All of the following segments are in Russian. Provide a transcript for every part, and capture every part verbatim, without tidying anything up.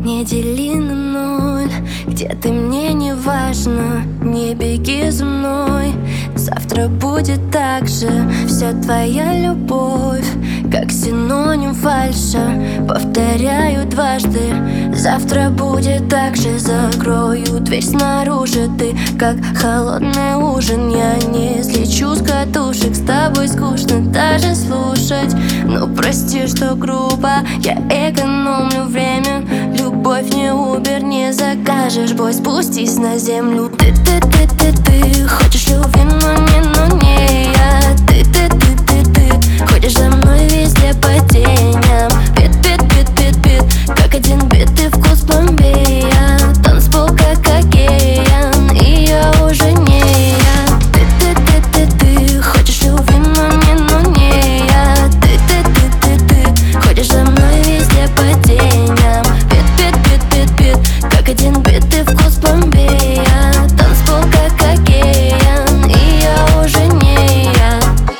Не дели на ноль, где ты мне не важно. Не беги за мной, завтра будет так же. Вся твоя любовь, как синоним фальша. Повторяю дважды, завтра будет так же. Закрою дверь снаружи, ты как холодный ужин. Я не слечу с катушек, с тобой скучно даже слушать. Ну прости, что грубо, я экономлю время. Любовь не Убер, не закажешь, бой, спустись на землю. Ты, ты, ты, ты, ты, хочешь любви, но не, но не я. Ты, ты, ты, ты, ты, ходишь за мной везде по теням. Бит, бит, бит, бит, бит, как один битый вкус Бомбея. Танцпол как океан, и я уже не я. Ты, ты, ты, ты, ты, хочешь любви, но не, но не я. Ты, ты, ты, ты, ты, ходишь за мной везде по теням. Как один битый вкус Бомбея. Танцпол как океан, и я уже не я.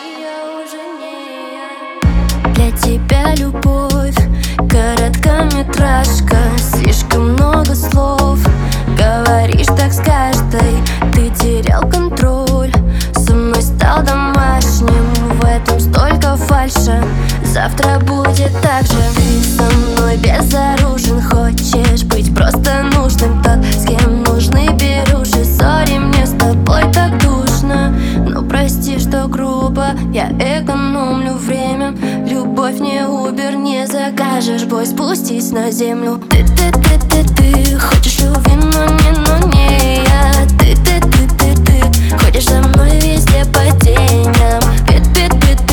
Для тебя любовь короткометражка. Слишком много слов, говоришь так с каждой. Ты терял контроль, со мной стал домашним. В этом столько фальши, завтра будет так же. Ты со мной безоружен, хочешь быть просто нужным. Тот, с кем нужны беруши. Сори, мне с тобой так душно. Но прости, что грубо, я экономлю время. Любовь не Убер, не закажешь, бой, спустись на землю. Ты, ты, ты, ты, ты, хочешь любви, но не, но не я. Ты, ты, ты, ты, ты, ходишь за мной везде по теням. Бит, бит, бит,